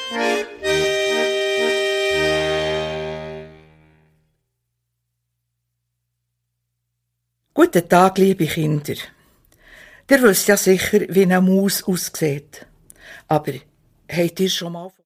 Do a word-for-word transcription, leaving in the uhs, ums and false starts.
Guten Tag, liebe Kinder. Ihr wisst ja sicher, wie eine Maus aussieht. Aber habt ihr schon mal